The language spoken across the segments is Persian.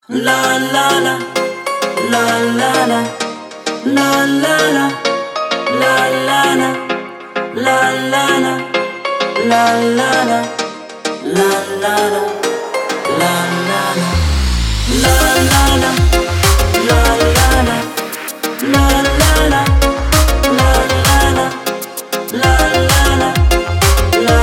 La la la, la la la, la la la, la la la, la la la, la la la, la la la, la la la, la la la, la la la, la la la, la la la, la la la, la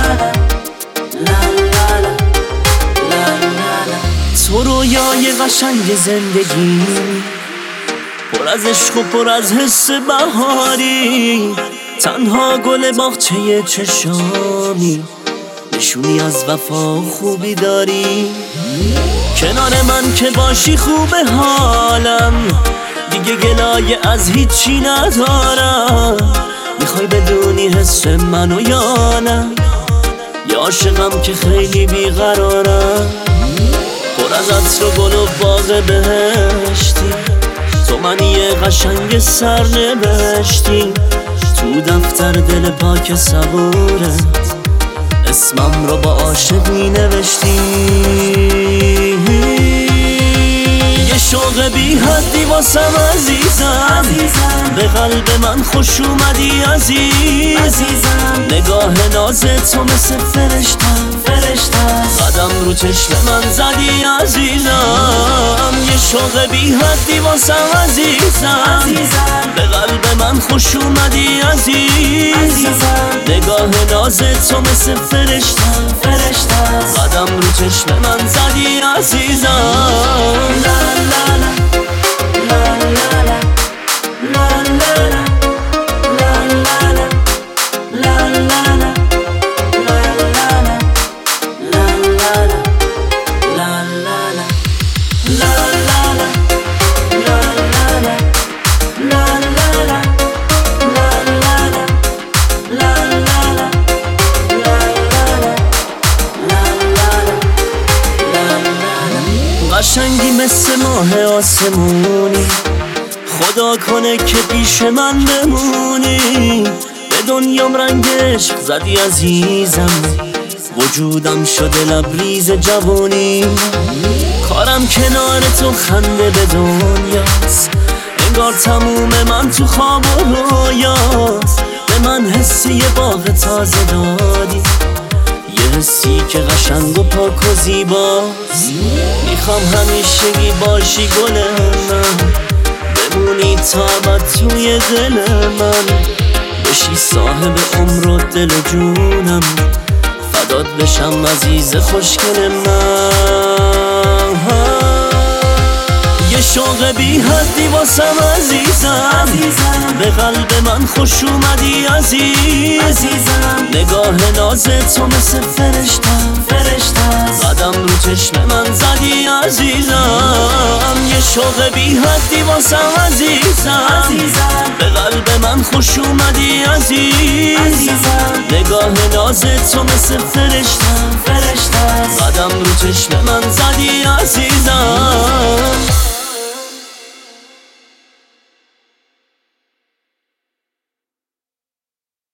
la la. تو رویای قشنگ زندگی، پر از عشق و پر از حس بهاری، تنها گل باغچه چشامی، نشونی از وفا و خوبی داری. کنار من که باشی خوبه حالم، دیگه گلایه از هیچی ندارم. میخوای بدونی حس منو یا نه، یا عاشقم که خیلی بیقرارم. پر از عطر و گل و باغ بهشتی، تو منی قشنگ سرنوشتی. تو دفتر دل پاک صبورت، اسمم رو با عاشقی نوشتی. یه شوق بی حدی واسم عزیزم، به قلب من خوش اومدی عزیزم. نگاه ناز تو مثل فرشتم، قدم رو چشم من زدی عزیزم. یه شوق بی حدی واسم عزیزم، به قلب من خوش اومدی عزیزم. نگاه ناز تو مثل فرشتم، قدم رو چشم من زدی عزیزم. لا لا لا، لا لا لا، لا لا لا، لا لا لا، لا لا لا. قشنگی مثل ماه آسمونی، خدا کنه که پیش من بمونی. به دنیام رنگ عشق زدی عزیزم، وجودم شده لبریز جوانی. کارم کنار تو خنده به دنیاست، انگار تموم من تو خواب و رویاست. به من حسی یه باغ تازه دادی، یه حسی که قشنگ و پاک و زیباست. میخوام همیشگی باشی گل من، بمونی تا ابد توی دل من. بشی صاحب عمر و دل و جونم، فدات بشم عزیز خوشگل من. یه شوق بی حدی واسم عزیزم، به قلب من خوش اومدی عزیزم. نگاه ناز تو مثل فرشتم، قدم رو چشم من زدی عزیزم. یه شوق بی حدی واسم عزیزم، به قلب من خوش اومدی عزیزم. نگاه ناز تو مثل فرشتم، قدم رو چشم من زدی